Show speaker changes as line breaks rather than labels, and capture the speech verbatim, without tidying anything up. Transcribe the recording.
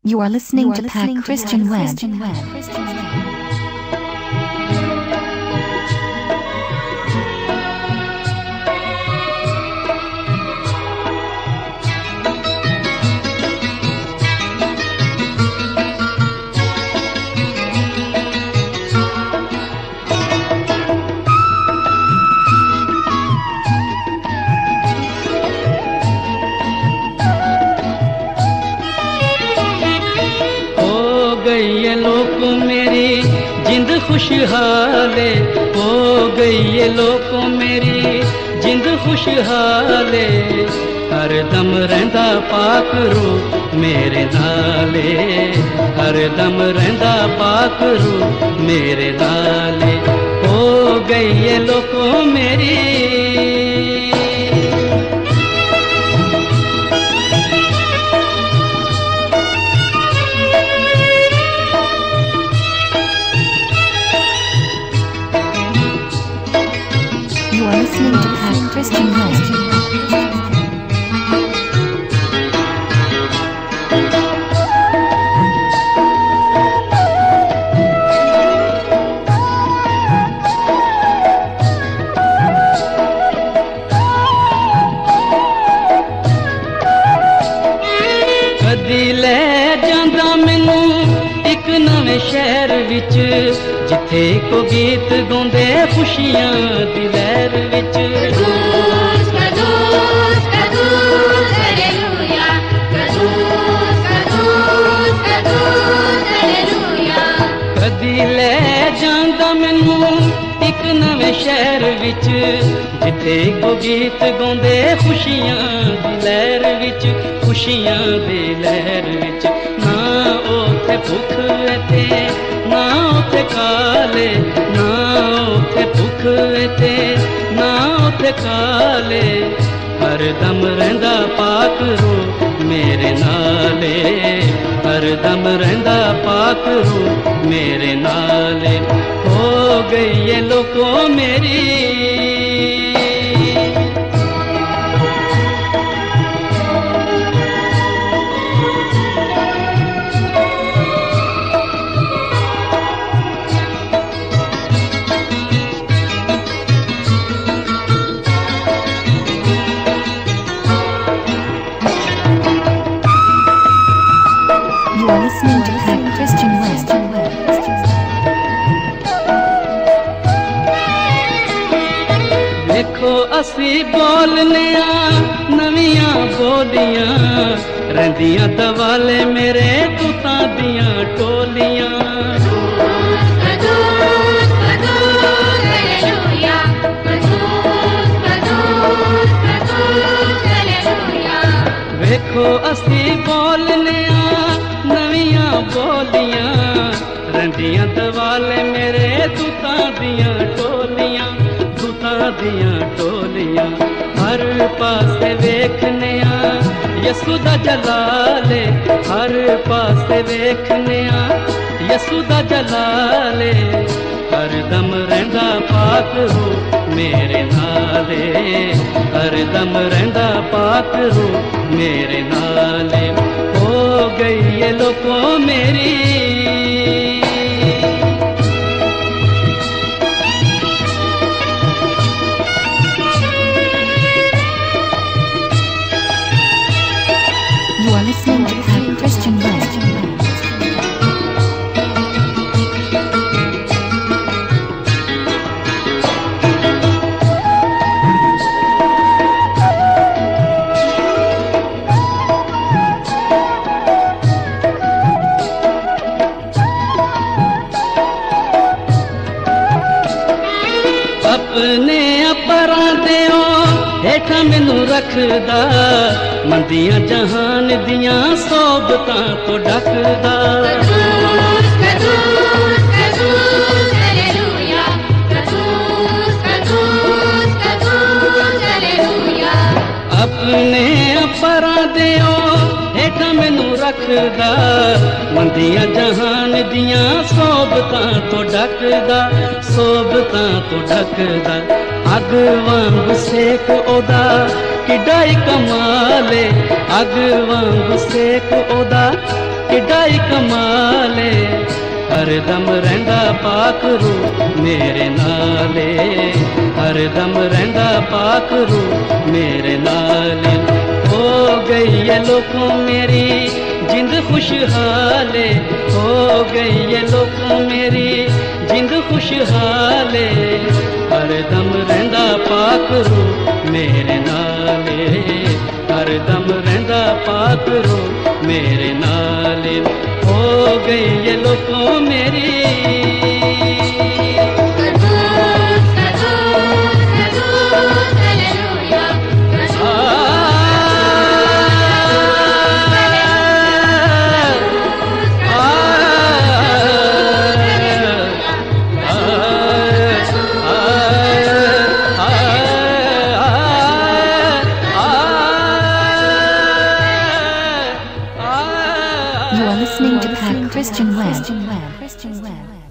You are listening to Pack Christian Web.
खुशहाले हो गई ये लोगों मेरी जिंद खुशहाले हर दम रहंदा पाक रूह मेरे नाले हर दम रहंदा पाक रूह मेरे नाले हो गई ये लोगों मेरी
Listening to Pack Christian Web.
कदी ले जांदा मैनू एक नवे शहर विच जिथे को गीत गाउंदे खुशियां दी लहर विच
कदूस कदूस कदूस हालेलुया कदूस कदूस कदूस हालेलुया
कदी ले जांदा मैनू एक नवे शहर विच जिथे को गीत गाउंदे खुशियां दी लहर विच खुशियां दी लहर विच ना ओथे भुख ते ना ओथे काले ना ओथे भुख ते ना ओथे काले हर दम रहंदा पाक रूह मेरे नाले हर दम रहंदा पाक रूह मेरे नाले हो गई ये लोगों मेरी
You are listening to Pack Christian Web.
देखो असी बोलने नवियां बोलियां रंदियां दवाले मेरे तुतां दियां टोलियां
कदूस कदूस हालेलुया कदूस कदूस कदूस हालेलुया
देखो असी बोलने नवियां बोलियां रंदियां दवाले मेरे तुतां दियां टोलियां तुतां दियां टोलियां हर पासे वेखने यसू दा जलाले हर पासे वेखने यसू दा जलाले हर दम रहंदा पाक रूह मेरे नाले हर दम रहंदा पाक रूह मेरे नाले हो गई ये लोगों मेरी
You are listening to Pack Christian Web.
अपने अपरां देओ हेठां मैनू रखदा मंदियां जहान दियां सोबतां तो ढकदा
कदूस कदूस कदूस हालेलुया कदूस कदूस कदूस हालेलुया
अपने अपरां देओ हेठां मैनू रखदा मंदियां जहान दियां सोबतां तो ढकदा सोबतां तो ढकदा अग वांग सेक ओदा किडाई कमाले अग वांग सेक ओदा किडाई कमाले हरदम रहंदा पाक रू मेरे नाले हरदम रहंदा पाक रू मेरे नाले हो गई है लोगों मेरी जिंद खुशहाले हो गई है लोगों मेरी जिंद खुशहाले हरदम रहंदा पाक रू मेरे नाले हरदम रहंदा पाक रू मेरे नाले हो गई ये लोगों मेरी
कदूस कदूस कदूस hallelujah
You are listening to Pat Christian Web.